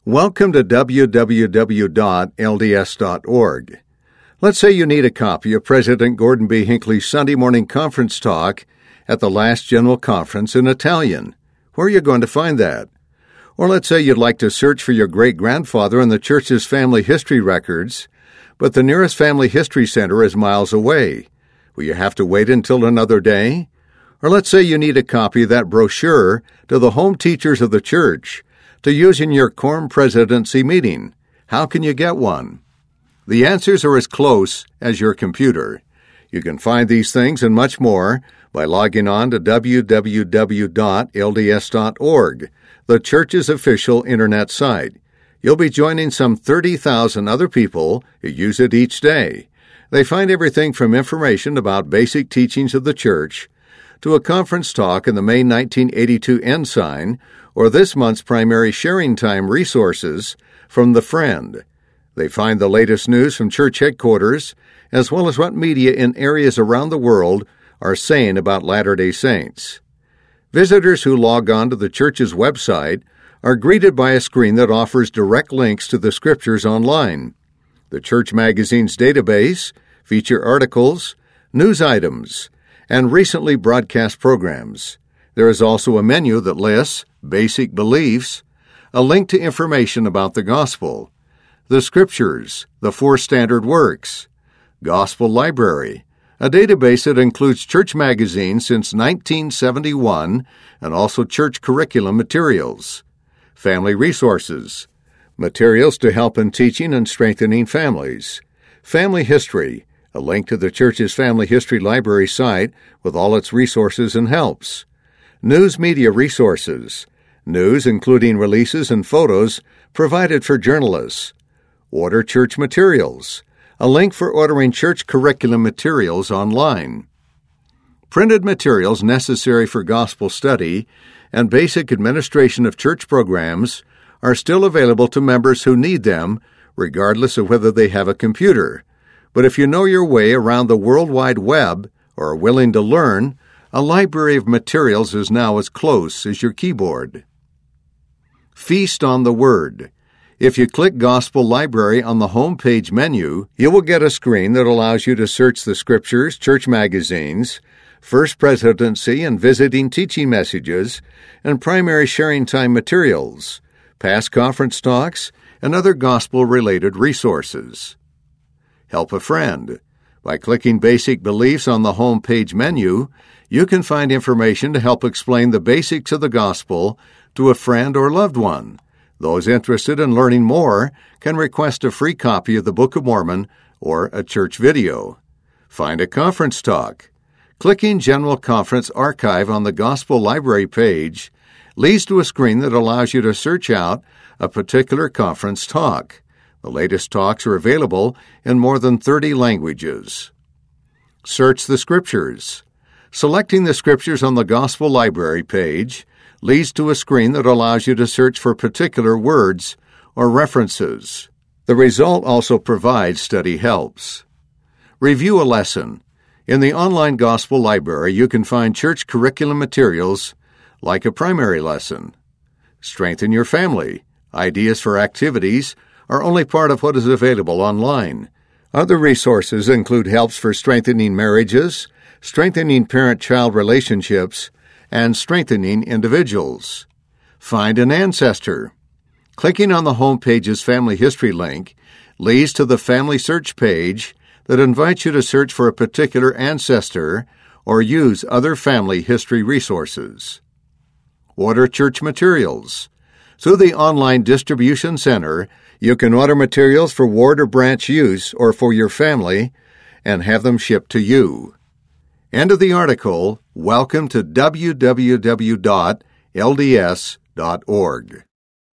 Welcome to www.lds.org. Let's say you need a copy of President Gordon B. Hinckley's Sunday morning conference talk at the last General Conference in Italian. Where are you going to find that? Or let's say you'd like to search for your great-grandfather in the church's family history records, but the nearest family history center is miles away. Will you have to wait until another day? Or let's say you need a copy of that brochure to the home teachers of the church to use in your quorum presidency meeting. How can you get one? The answers are as close as your computer. You can find these things and much more by logging on to www.lds.org, the church's official internet site. You'll be joining some 30,000 other people who use it each day. They find everything from information about basic teachings of the church to a conference talk in the May 1982 Ensign or this month's primary sharing time resources from The Friend. They find the latest news from church headquarters, as well as what media in areas around the world are saying about Latter-day Saints. Visitors who log on to the church's website are greeted by a screen that offers direct links to the scriptures online. The church magazine's database feature articles, news items, and recently broadcast programs. There is also a menu that lists basic beliefs, a link to information about the gospel, the scriptures, the four standard works, gospel library, a database that includes church magazines since 1971 and also church curriculum materials, family resources, materials to help in teaching and strengthening families, family history, a link to the church's family history library site with all its resources and helps, news media resources, news including releases and photos provided for journalists, order church materials, a link for ordering church curriculum materials online, printed materials necessary for gospel study, and basic administration of church programs are still available to members who need them, regardless of whether they have a computer. But if you know your way around the World Wide Web or are willing to learn, a library of materials is now as close as your keyboard. Feast on the Word. If you click Gospel Library on the home page menu, you will get a screen that allows you to search the scriptures, church magazines, First Presidency and visiting teaching messages, and primary sharing time materials, past conference talks, and other gospel-related resources. Help a friend. By clicking Basic Beliefs on the home page menu, you can find information to help explain the basics of the gospel to a friend or loved one. Those interested in learning more can request a free copy of the Book of Mormon or a church video. Find a conference talk. Clicking General Conference Archive on the Gospel Library page leads to a screen that allows you to search out a particular conference talk. The latest talks are available in more than 30 languages. Search the Scriptures. Selecting the Scriptures on the Gospel Library page leads to a screen that allows you to search for particular words or references. The result also provides study helps. Review a lesson. In the online Gospel Library, you can find church curriculum materials like a primary lesson. Strengthen your family. Ideas for activities are only part of what is available online. Other resources include helps for strengthening marriages, strengthening parent-child relationships, and strengthening individuals. Find an ancestor. Clicking on the home page's family history link leads to the family search page that invites you to search for a particular ancestor or use other family history resources. Order church materials. Through the online distribution center, you can order materials for ward or branch use or for your family and have them shipped to you. End of the article. Welcome to www.lds.org.